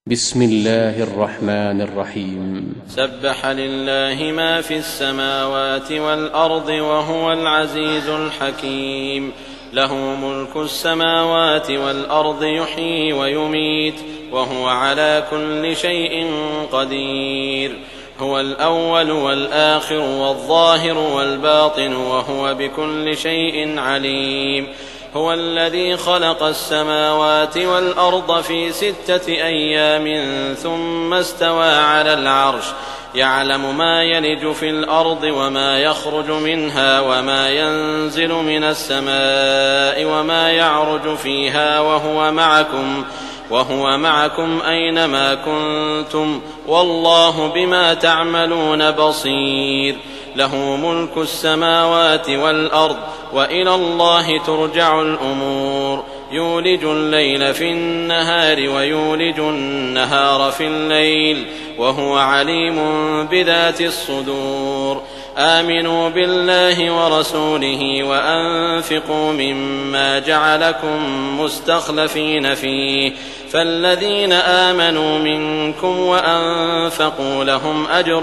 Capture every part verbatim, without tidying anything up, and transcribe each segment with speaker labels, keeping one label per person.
Speaker 1: بسم الله الرحمن الرحيم.
Speaker 2: سبح لله ما في السماوات والأرض وهو العزيز الحكيم. له ملك السماوات والأرض يحيي ويميت وهو على كل شيء قدير. هو الأول والآخر والظاهر والباطن وهو بكل شيء عليم. هو الذي خلق السماوات والأرض في ستة أيام ثم استوى على العرش يعلم ما يلج في الأرض وما يخرج منها وما ينزل من السماء وما يعرج فيها وهو معكم وهو معكم أينما كنتم والله بما تعملون بصير. له ملك السماوات والأرض وإلى الله ترجع الأمور. يولج الليل في النهار ويولج النهار في الليل وهو عليم بذات الصدور. آمنوا بالله ورسوله وأنفقوا مما جعلكم مستخلفين فيه فالذين آمنوا منكم وأنفقوا لهم أجر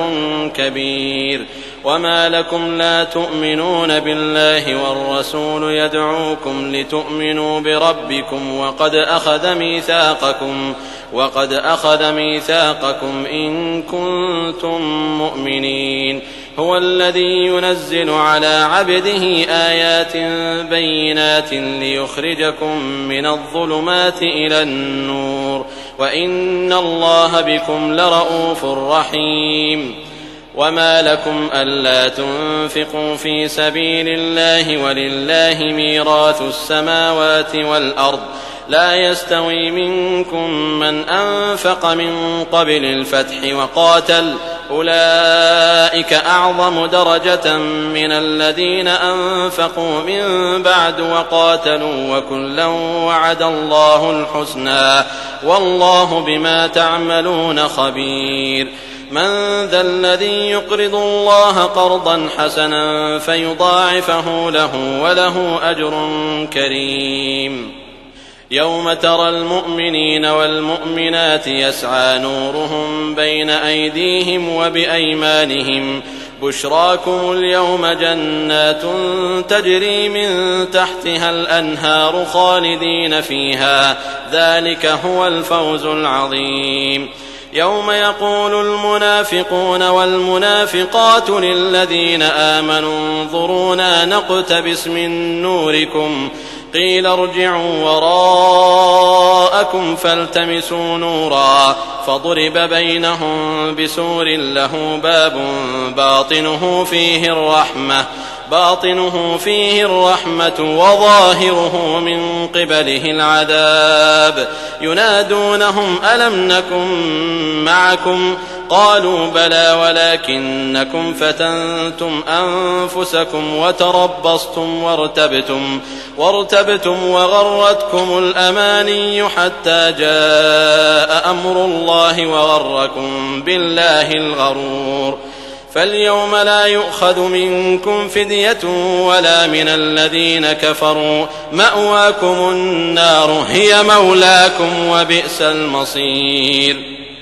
Speaker 2: كبير. وما لكم لا تؤمنون بالله والرسول يدعوكم لتؤمنوا بربكم وقد أخذ ميثاقكم وقد أخذ ميثاقكم إن كنتم مؤمنين. هو الذي ينزل على عبده آيات بينات ليخرجكم من الظلمات إلى النور وإن الله بكم لرءوف رحيم. وما لكم ألا تنفقوا في سبيل الله ولله ميراث السماوات والأرض لا يستوي منكم من أنفق من قبل الفتح وقاتل أولئك أعظم درجة من الذين أنفقوا من بعد وقاتلوا وكلا وعد الله الحسنى والله بما تعملون خبير. من ذا الذي يقرض الله قرضا حسنا فيضاعفه له وله أجر كريم. يوم ترى المؤمنين والمؤمنات يسعى نورهم بين أيديهم وبأيمانهم بشراكم اليوم جنات تجري من تحتها الأنهار خالدين فيها ذلك هو الفوز العظيم. يوم يقول المنافقون والمنافقات للذين آمنوا انظرونا نقتبس من نوركم قيل ارجعوا وراءكم فالتمسوا نورا فضرب بينهم بسور له باب باطنه فيه الرحمة باطنه فيه الرحمة وظاهره من قبله العذاب. ينادونهم ألم نكن معكم قالوا بلى ولكنكم فتنتم أنفسكم وتربصتم وارتبتم وارتبتم وغرتكم الأماني حتى جاء أمر الله وغركم بالله الغرور. فاليوم لا يؤخذ منكم فدية ولا من الذين كفروا مأواكم النار هي مولاكم وبئس المصير.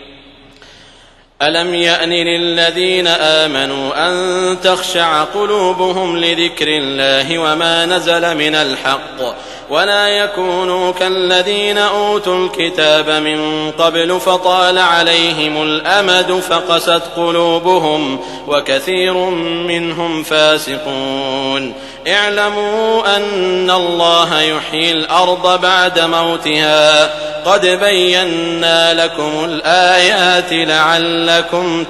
Speaker 2: ألم يأن للذين آمنوا أن تخشع قلوبهم لذكر الله وما نزل من الحق ولا يكونوا كالذين أوتوا الكتاب من قبل فطال عليهم الأمد فقست قلوبهم وكثير منهم فاسقون. اعلموا أن الله يحيي الأرض بعد موتها قد بينا لكم الآيات لعلكم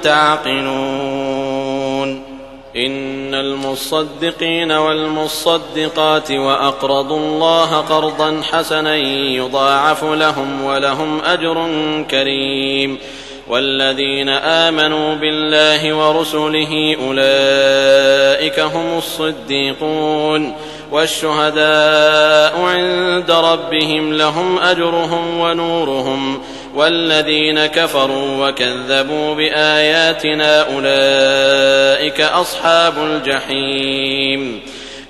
Speaker 2: تعقلون. إن المصدقين والمصدقات وأقرضوا الله قرضا حسنا يضاعف لهم ولهم أجر كريم. والذين آمنوا بالله ورسله أولئك هم الصديقون والشهداء عند ربهم لهم أجرهم ونورهم. والذين كفروا وكذبوا بآياتنا أولئك أصحاب الجحيم.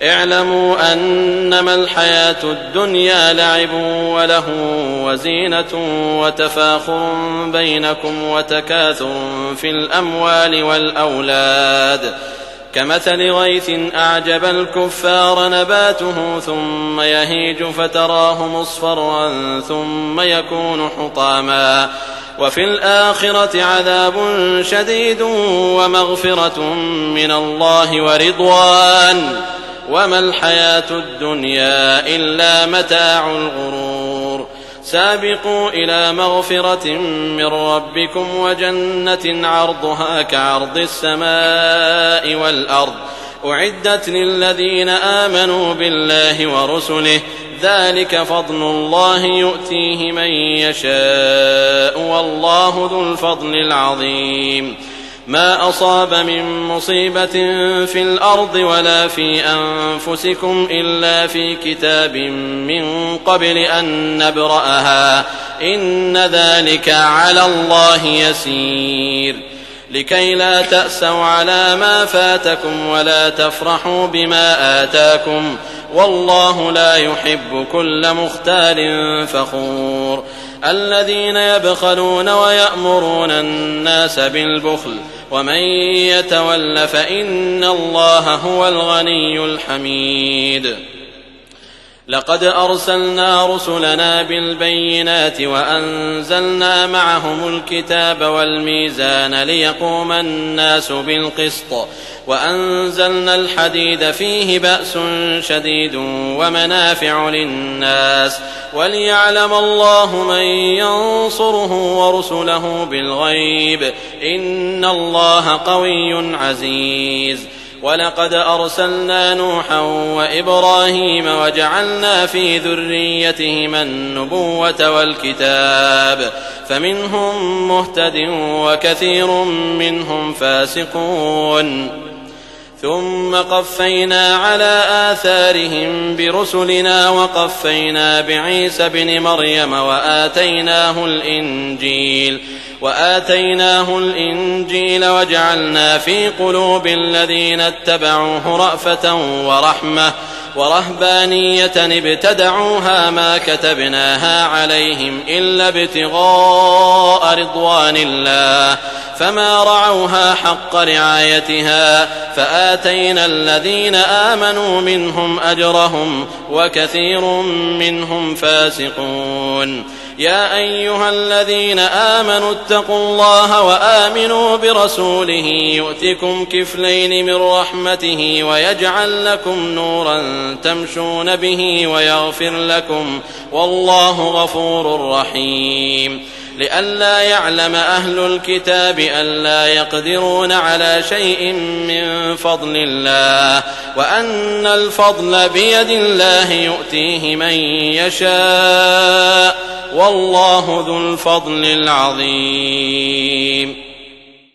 Speaker 2: اعلموا أنما الحياة الدنيا لعب وله وزينة وتفاخر بينكم وتكاثر في الأموال والأولاد كمثل غيث أعجب الكفار نباته ثم يهيج فتراه مصفرا ثم يكون حطاما وفي الآخرة عذاب شديد ومغفرة من الله ورضوان وما الحياة الدنيا إلا متاع الغرور سابقوا إلى مغفرة من ربكم وجنة عرضها كعرض السماء والأرض أعدت للذين آمنوا بالله ورسله ذلك فضل الله يؤتيه من يشاء والله ذو الفضل العظيم ما أصاب من مصيبة في الأرض ولا في أنفسكم إلا في كتاب من قبل أن نبرأها إن ذلك على الله يسير لكي لا تأسوا على ما فاتكم ولا تفرحوا بما آتاكم والله لا يحب كل مختال فخور الذين يبخلون ويأمرون الناس بالبخل ومن يتول فإن الله هو الغني الحميد لقد أرسلنا رسلنا بالبينات وأنزلنا معهم الكتاب والميزان ليقوم الناس بالقسط وأنزلنا الحديد فيه بأس شديد ومنافع للناس وليعلم الله من ينصره ورسله بالغيب إن الله قوي عزيز ولقد أرسلنا نوحا وإبراهيم وجعلنا في ذريتهما النبوة والكتاب فمنهم مهتد وكثير منهم فاسقون ثم قفينا على آثارهم برسلنا وقفينا بعيسى ابن مريم وآتيناه الإنجيل وآتيناه الإنجيل وجعلنا في قلوب الذين اتبعوه رأفة ورحمة ورهبانية ابتدعوها ما كتبناها عليهم إلا ابتغاء رضوان الله فما رعوها حق رعايتها فآتينا الذين آمنوا منهم أجرهم وكثير منهم فاسقون يا أيها الذين آمنوا اتقوا الله وآمنوا برسوله يؤتكم كفلين من رحمته ويجعل لكم نورا تمشون به ويغفر لكم والله غفور رحيم لئلا يعلم أهل الكتاب ألا يقدرون على شيء من فضل الله وأن الفضل بيد الله يؤتيه من يشاء والله ذو الفضل العظيم